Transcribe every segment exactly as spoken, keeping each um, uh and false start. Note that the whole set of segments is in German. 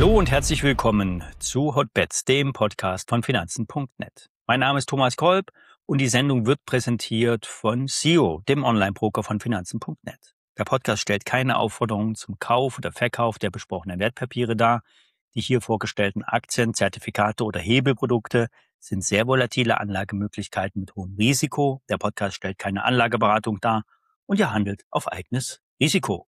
Hallo und herzlich willkommen zu Hotbets, dem Podcast von Finanzen Punkt net. Mein Name ist Thomas Kolb und die Sendung wird präsentiert von S E O, dem Online-Broker von Finanzen Punkt net. Der Podcast stellt keine Aufforderungen zum Kauf oder Verkauf der besprochenen Wertpapiere dar. Die hier vorgestellten Aktien, Zertifikate oder Hebelprodukte sind sehr volatile Anlagemöglichkeiten mit hohem Risiko. Der Podcast stellt keine Anlageberatung dar und ihr handelt auf eigenes Risiko.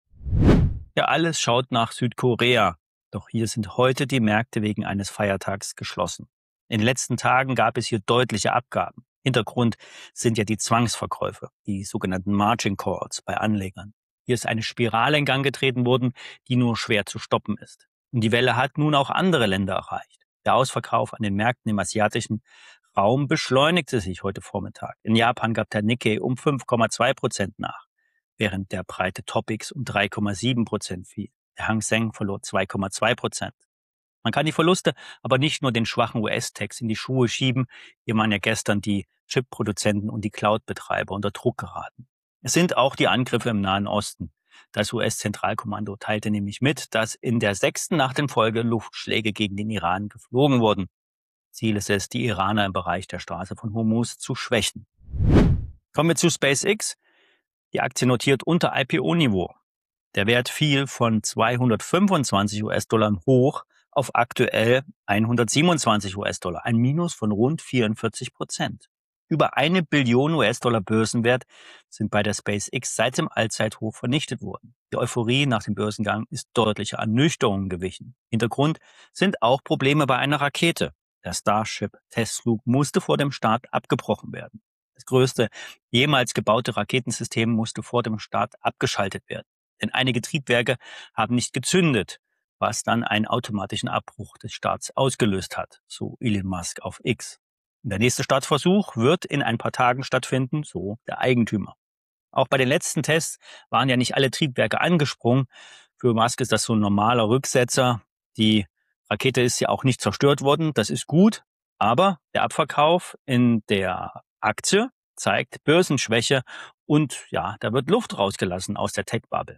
Ja, alles schaut nach Südkorea. Doch hier sind heute die Märkte wegen eines Feiertags geschlossen. In den letzten Tagen gab es hier deutliche Abgaben. Hintergrund sind ja die Zwangsverkäufe, die sogenannten Margin Calls bei Anlegern. Hier ist eine Spirale in Gang getreten worden, die nur schwer zu stoppen ist. Und die Welle hat nun auch andere Länder erreicht. Der Ausverkauf an den Märkten im asiatischen Raum beschleunigte sich heute Vormittag. In Japan gab der Nikkei um fünf Komma zwei Prozent nach, während der breite Topix um drei Komma sieben Prozent fiel. Der Hang Seng verlor zwei Komma zwei Prozent. Man kann die Verluste aber nicht nur den schwachen U S-Techs in die Schuhe schieben, hier waren ja gestern die Chip-Produzenten und die Cloud-Betreiber unter Druck geraten. Es sind auch die Angriffe im Nahen Osten. Das U S-Zentralkommando teilte nämlich mit, dass in der sechsten Nacht in Folge Luftschläge gegen den Iran geflogen wurden. Ziel ist es, die Iraner im Bereich der Straße von Hormuz zu schwächen. Kommen wir zu SpaceX. Die Aktie notiert unter I P O-Niveau. Der Wert fiel von zweihundertfünfundzwanzig US-Dollar hoch auf aktuell hundertsiebenundzwanzig US-Dollar, ein Minus von rund vierundvierzig Prozent. Über eine Billion US-Dollar Börsenwert sind bei der SpaceX seit dem Allzeithoch vernichtet worden. Die Euphorie nach dem Börsengang ist deutlicher Ernüchterung gewichen. Hintergrund sind auch Probleme bei einer Rakete. Der Starship-Testflug musste vor dem Start abgebrochen werden. Das größte jemals gebaute Raketensystem musste vor dem Start abgeschaltet werden. Denn einige Triebwerke haben nicht gezündet, was dann einen automatischen Abbruch des Starts ausgelöst hat, so Elon Musk auf X. Der nächste Startversuch wird in ein paar Tagen stattfinden, so der Eigentümer. Auch bei den letzten Tests waren ja nicht alle Triebwerke angesprungen. Für Musk ist das so ein normaler Rücksetzer. Die Rakete ist ja auch nicht zerstört worden, das ist gut. Aber der Abverkauf in der Aktie zeigt Börsenschwäche und ja, da wird Luft rausgelassen aus der Tech-Bubble.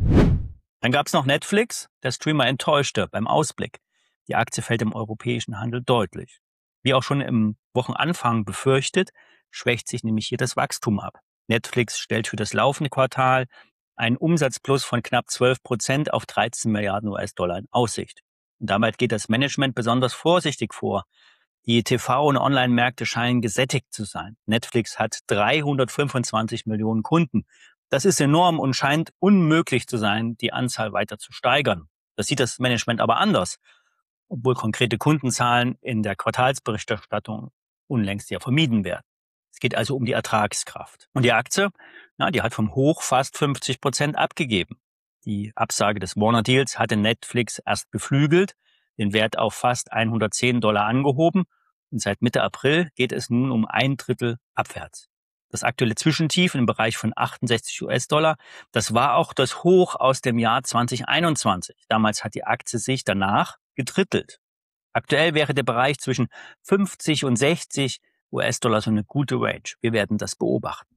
Dann gab es noch Netflix. Der Streamer enttäuschte beim Ausblick. Die Aktie fällt im europäischen Handel deutlich. Wie auch schon im Wochenanfang befürchtet, schwächt sich nämlich hier das Wachstum ab. Netflix stellt für das laufende Quartal einen Umsatzplus von knapp zwölf Prozent auf dreizehn Milliarden US-Dollar in Aussicht. Und damit geht das Management besonders vorsichtig vor. Die T V- und Online-Märkte scheinen gesättigt zu sein. Netflix hat dreihundertfünfundzwanzig Millionen Kunden. Das ist enorm und scheint unmöglich zu sein, die Anzahl weiter zu steigern. Das sieht das Management aber anders, obwohl konkrete Kundenzahlen in der Quartalsberichterstattung unlängst ja vermieden werden. Es geht also um die Ertragskraft. Und die Aktie, ja, die hat vom Hoch fast fünfzig Prozent abgegeben. Die Absage des Warner-Deals hatte Netflix erst beflügelt, den Wert auf fast hundertzehn Dollar angehoben und seit Mitte April geht es nun um ein Drittel abwärts. Das aktuelle Zwischentief im Bereich von achtundsechzig US-Dollar, das war auch das Hoch aus dem Jahr zweitausendeinundzwanzig. Damals hat die Aktie sich danach gedrittelt. Aktuell wäre der Bereich zwischen fünfzig und sechzig US-Dollar so eine gute Range. Wir werden das beobachten.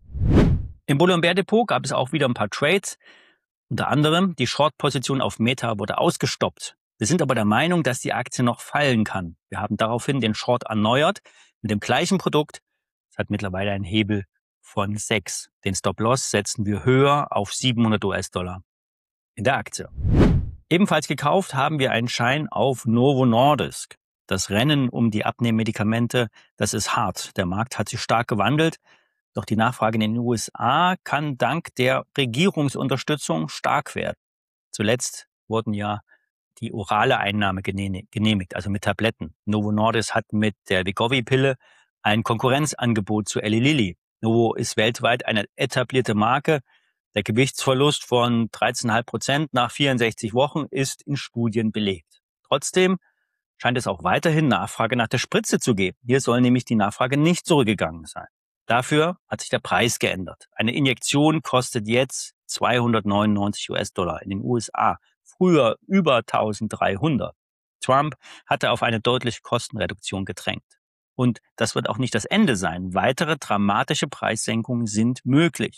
Im Bull- und Bär-Depot gab es auch wieder ein paar Trades. Unter anderem die Short-Position auf Meta wurde ausgestoppt. Wir sind aber der Meinung, dass die Aktie noch fallen kann. Wir haben daraufhin den Short erneuert mit dem gleichen Produkt. Es hat mittlerweile einen Hebel von sechs. Den Stop-Loss setzen wir höher auf siebenhundert US-Dollar in der Aktie. Ebenfalls gekauft haben wir einen Schein auf Novo Nordisk. Das Rennen um die Abnehmmedikamente, das ist hart. Der Markt hat sich stark gewandelt. Doch die Nachfrage in den U S A kann dank der Regierungsunterstützung stark werden. Zuletzt wurden ja die orale Einnahme genehmigt, also mit Tabletten. Novo Nordisk hat mit der Wegovy-Pille ein Konkurrenzangebot zu Eli Lilly. Novo ist weltweit eine etablierte Marke. Der Gewichtsverlust von dreizehn Komma fünf Prozent nach vierundsechzig Wochen ist in Studien belegt. Trotzdem scheint es auch weiterhin Nachfrage nach der Spritze zu geben. Hier soll nämlich die Nachfrage nicht zurückgegangen sein. Dafür hat sich der Preis geändert. Eine Injektion kostet jetzt zweihundertneunundneunzig US-Dollar in den U S A. Früher über eintausenddreihundert. Trump hatte auf eine deutliche Kostenreduktion gedrängt. Und das wird auch nicht das Ende sein. Weitere dramatische Preissenkungen sind möglich.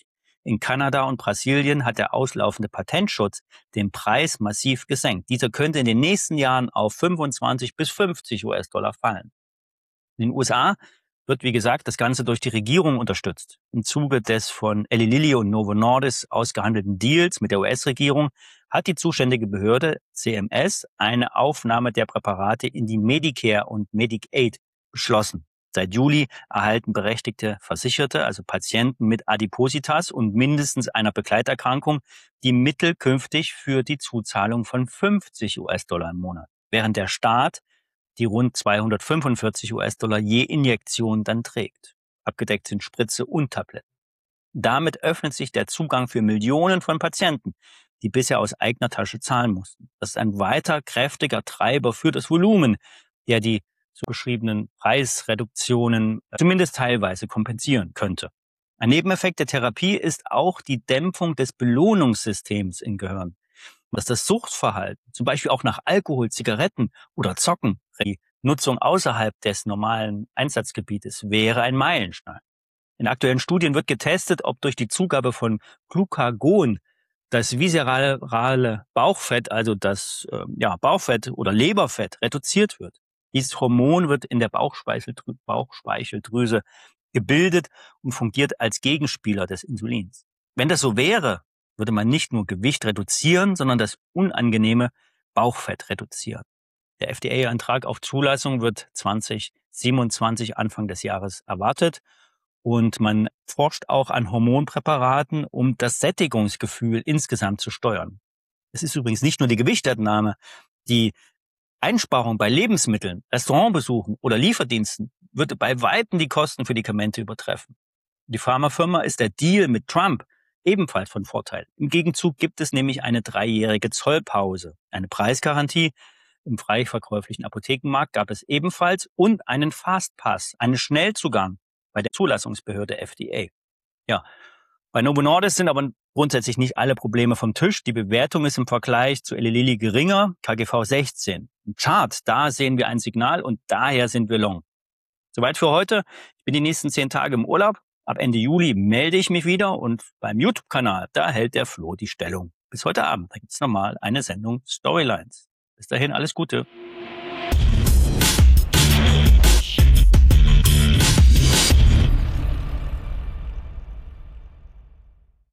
In Kanada und Brasilien hat der auslaufende Patentschutz den Preis massiv gesenkt. Dieser könnte in den nächsten Jahren auf fünfundzwanzig bis fünfzig US-Dollar fallen. In den U S A wird, wie gesagt, das Ganze durch die Regierung unterstützt. Im Zuge des von Eli Lilly und Novo Nordisk ausgehandelten Deals mit der U S-Regierung hat die zuständige Behörde C M S eine Aufnahme der Präparate in die Medicare und Medicaid beschlossen. Seit Juli erhalten berechtigte Versicherte, also Patienten mit Adipositas und mindestens einer Begleiterkrankung, die Mittel künftig für die Zuzahlung von fünfzig US-Dollar im Monat, während der Staat die rund zweihundertfünfundvierzig US-Dollar je Injektion dann trägt. Abgedeckt sind Spritze und Tabletten. Damit öffnet sich der Zugang für Millionen von Patienten, die bisher aus eigener Tasche zahlen mussten. Das ist ein weiter kräftiger Treiber für das Volumen, der die so beschriebenen Preisreduktionen zumindest teilweise kompensieren könnte. Ein Nebeneffekt der Therapie ist auch die Dämpfung des Belohnungssystems im Gehirn. Dass das Suchtverhalten, zum Beispiel auch nach Alkohol, Zigaretten oder Zocken, die Nutzung außerhalb des normalen Einsatzgebietes, wäre ein Meilenstein. In aktuellen Studien wird getestet, ob durch die Zugabe von Glucagon das viszerale Bauchfett, also das äh, ja, Bauchfett oder Leberfett, reduziert wird. Dieses Hormon wird in der Bauchspeicheldrü- Bauchspeicheldrüse gebildet und fungiert als Gegenspieler des Insulins. Wenn das so wäre, würde man nicht nur Gewicht reduzieren, sondern das unangenehme Bauchfett reduzieren. Der F D A-Antrag auf Zulassung wird zwanzig siebenundzwanzig Anfang des Jahres erwartet. Und man forscht auch an Hormonpräparaten, um das Sättigungsgefühl insgesamt zu steuern. Es ist übrigens nicht nur die Gewichtabnahme. Die Einsparung bei Lebensmitteln, Restaurantbesuchen oder Lieferdiensten würde bei Weitem die Kosten für Medikamente übertreffen. Die Pharmafirma ist der Deal mit Trump ebenfalls von Vorteil. Im Gegenzug gibt es nämlich eine dreijährige Zollpause, eine Preisgarantie. Im frei verkäuflichen Apothekenmarkt gab es ebenfalls und einen Fastpass, einen Schnellzugang bei der Zulassungsbehörde F D A. Ja, bei Novo Nordisk sind aber grundsätzlich nicht alle Probleme vom Tisch. Die Bewertung ist im Vergleich zu Eli Lilly geringer, K G V sechzehn. Im Chart, da sehen wir ein Signal und daher sind wir long. Soweit für heute. Ich bin die nächsten zehn Tage im Urlaub. Ab Ende Juli melde ich mich wieder und beim YouTube-Kanal, da hält der Flo die Stellung. Bis heute Abend, da gibt's nochmal eine Sendung Storylines. Bis dahin, alles Gute.